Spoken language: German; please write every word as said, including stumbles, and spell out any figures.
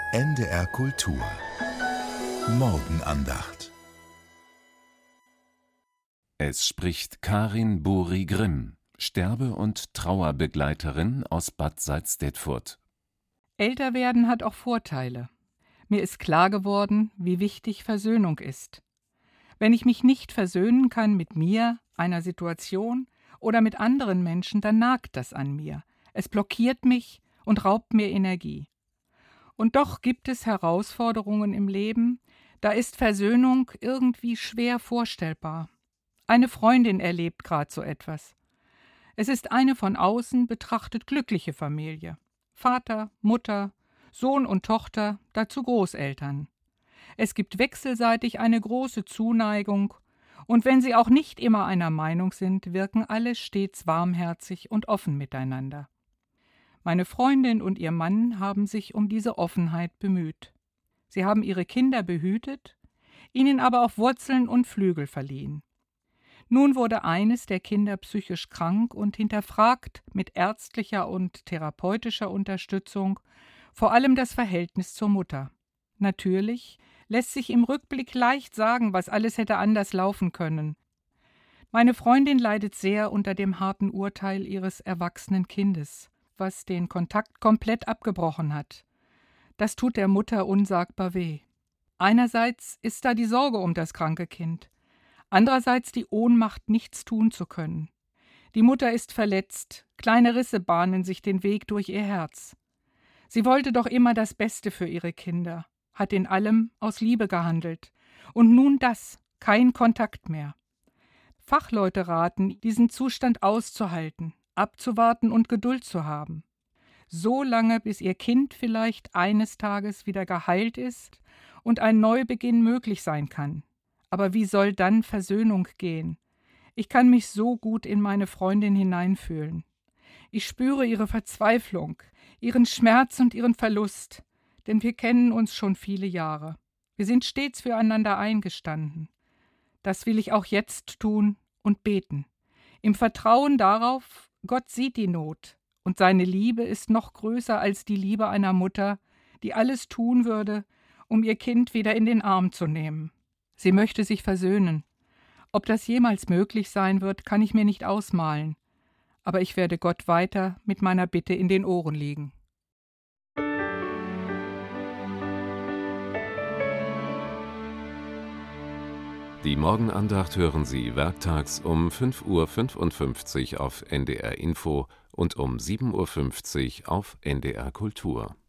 N D R Kultur Morgenandacht. Es spricht Karin Buri-Grimm, Sterbe- und Trauerbegleiterin aus Bad Salzdetfurt. Älter werden hat auch Vorteile. Mir ist klar geworden, wie wichtig Versöhnung ist. Wenn ich mich nicht versöhnen kann mit mir, einer Situation oder mit anderen Menschen, dann nagt das an mir. Es blockiert mich und raubt mir Energie. Und doch gibt es Herausforderungen im Leben, da ist Versöhnung irgendwie schwer vorstellbar. Eine Freundin erlebt gerade so etwas. Es ist eine von außen betrachtet glückliche Familie. Vater, Mutter, Sohn und Tochter, dazu Großeltern. Es gibt wechselseitig eine große Zuneigung, und wenn sie auch nicht immer einer Meinung sind, wirken alle stets warmherzig und offen miteinander. Meine Freundin und ihr Mann haben sich um diese Offenheit bemüht. Sie haben ihre Kinder behütet, ihnen aber auch Wurzeln und Flügel verliehen. Nun wurde eines der Kinder psychisch krank und hinterfragt mit ärztlicher und therapeutischer Unterstützung vor allem das Verhältnis zur Mutter. Natürlich lässt sich im Rückblick leicht sagen, was alles hätte anders laufen können. Meine Freundin leidet sehr unter dem harten Urteil ihres erwachsenen Kindes, was den Kontakt komplett abgebrochen hat. Das tut der Mutter unsagbar weh. Einerseits ist da die Sorge um das kranke Kind, andererseits die Ohnmacht, nichts tun zu können. Die Mutter ist verletzt, kleine Risse bahnen sich den Weg durch ihr Herz. Sie wollte doch immer das Beste für ihre Kinder, hat in allem aus Liebe gehandelt. Und nun das, kein Kontakt mehr. Fachleute raten, diesen Zustand auszuhalten, abzuwarten und Geduld zu haben. So lange, bis ihr Kind vielleicht eines Tages wieder geheilt ist und ein Neubeginn möglich sein kann. Aber wie soll dann Versöhnung gehen? Ich kann mich so gut in meine Freundin hineinfühlen. Ich spüre ihre Verzweiflung, ihren Schmerz und ihren Verlust, denn wir kennen uns schon viele Jahre. Wir sind stets füreinander eingestanden. Das will ich auch jetzt tun und beten, im Vertrauen darauf, Gott sieht die Not und seine Liebe ist noch größer als die Liebe einer Mutter, die alles tun würde, um ihr Kind wieder in den Arm zu nehmen. Sie möchte sich versöhnen. Ob das jemals möglich sein wird, kann ich mir nicht ausmalen. Aber ich werde Gott weiter mit meiner Bitte in den Ohren liegen. Die Morgenandacht hören Sie werktags um fünf Uhr fünfundfünfzig auf N D R Info und um sieben Uhr fünfzig auf N D R Kultur.